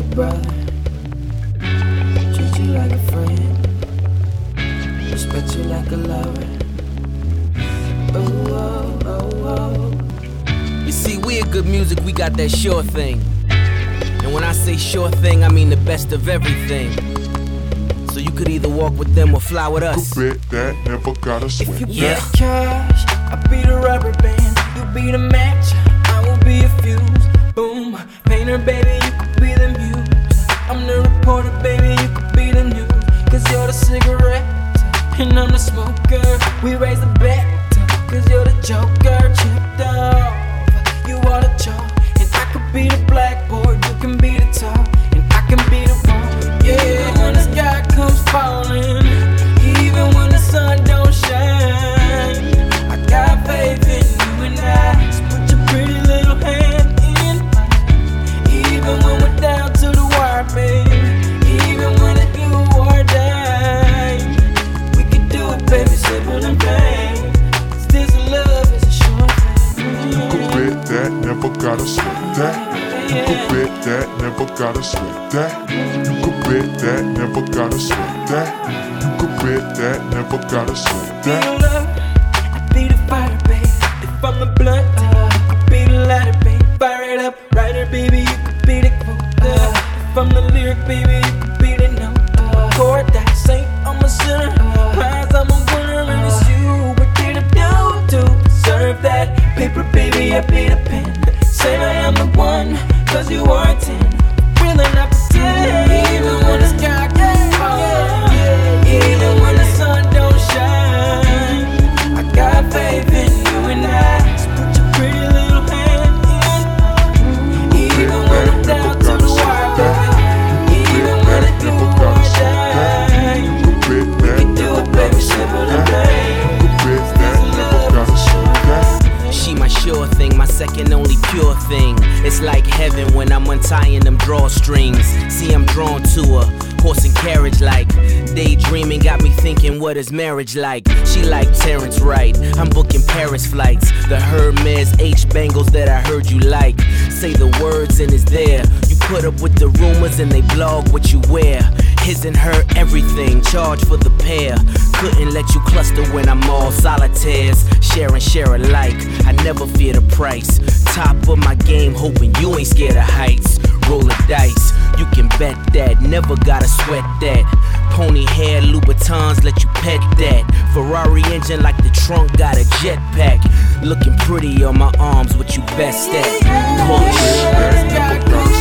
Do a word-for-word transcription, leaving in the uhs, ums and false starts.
brother, treat you like a friend, respect you like a lover. Oh, oh, oh, oh. You see, we at Good Music, we got that sure thing. And when I say sure thing, I mean the best of everything. So you could either walk with them or fly with us. You bet that, never gotta sweat. If you Yeah. yeah. be cash, I'll be the rubber band. You be the match, I will be a fuse. Boom, painter, baby, you could be the muse. I'm the reporter, baby, you could be the news. Cause you're the cigarette, and I'm the smoker. We raise the bet, cause you're the joker. Chipped off, you are the chalk. And I could be the blackboard, you can be the top. And I can be the one, yeah, when the sky comes falling, even when the sun don't shine. I got faith in you and I. So put your pretty little hand in mine. Even when we're down to the wire, baby. Even when it's do or die. We can do it, baby, simple and plain. Cause this love is a short thing. You could bet that, never gotta sweat that. You could bet that, never gotta sweat that. You could bet that, never gotta sweat that. You could bet that, never gotta sweat Be the that. love, I be the fire, babe. If I'm the blunt, I could be the lighter, babe. Fire it up, writer, baby, you could be the quote. If I'm the lyric, baby, you could be the note. Chord that saint, I'm a sinner. Prize, I'm a winner, and it's you. What did I do to deserve that? Paper, baby, I be the pen. Say I am the one, cause you are a ten. Really not pretend. Even when the sky gets falling, even when the sun don't shine, I got faith in you and I. So put your pretty little hand in. Even when I'm down to the wire, baby. Even when it do or die. You could bet We that, can do never it, baby, gotta simple sweat and that. plain. You could bet that, never gotta sweat that. She my sure thing, my second only pure thing. It's like heaven when I'm untying them drawstrings. See, I'm drawn to her, horse and carriage like. Daydreaming got me thinking, what is marriage like? She like Terrence Wright, I'm booking Paris flights. The Hermes H bangles that I heard you like. Say the words and it's there. You put up with the rumors and they blog what you wear. His and her everything, charge for the pair. Couldn't let you cluster when I'm all solitaires. Share and share alike, I never fear the price. Top of my game, hoping you ain't scared of heights. Roll the dice, you can bet that, never gotta sweat that. Pony hair, Louboutins, let you pet that. Ferrari engine like the trunk, got a jetpack. Looking pretty on my arms, what you best at? Push.